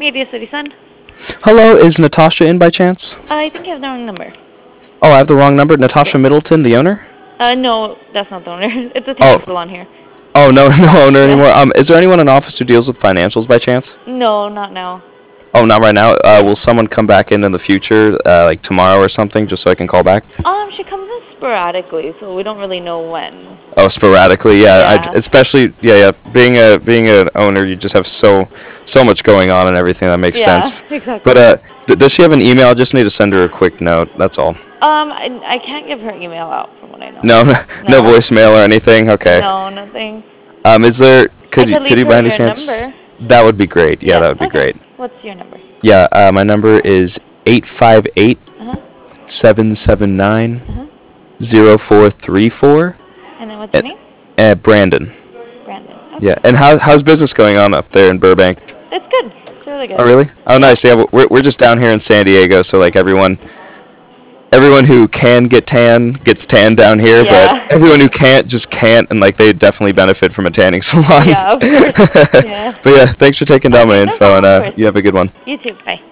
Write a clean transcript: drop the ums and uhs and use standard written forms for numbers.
Media City Sun. Hello, is Natasha in by chance? I think you have the wrong number. Oh, I have the wrong number. Natasha Middleton, the owner? No, that's not the owner. It's a Oh. tanning salon here. Oh, no, no owner Yeah. anymore. Is there anyone in office who deals with financials by chance? No, not now. Oh, not right now. Will someone come back in the future, like tomorrow or something, just so I can call back? She comes in sporadically, so we don't really know when. Oh, sporadically, yeah. Yeah. Especially, yeah. Being an owner, you just have so much going on and everything. That makes sense. Exactly. But does she have an email? I just need to send her a quick note. That's all. I can't give her email out from what I know. No, no voicemail or anything. Okay. No, nothing. Is there? Could I could you leave by her any your chance? number. That would be great. Yeah, that would be Okay. great. What's your number? Yeah, my number is 858 Uh-huh. 779 Uh-huh. 0434. And then what's your name? Brandon. Brandon. Okay. Yeah, and how's business going on up there in Burbank? It's good. It's really good. Oh, really? Oh, nice. Yeah, we're just down here in San Diego, so like everyone who can get tan gets tan down here, Yeah. but everyone who can't just can't, and like they definitely benefit from a tanning salon. Yeah, of course. Yeah. But yeah, thanks for taking down my No info, problem, of and course. you have a good one. You too. Bye.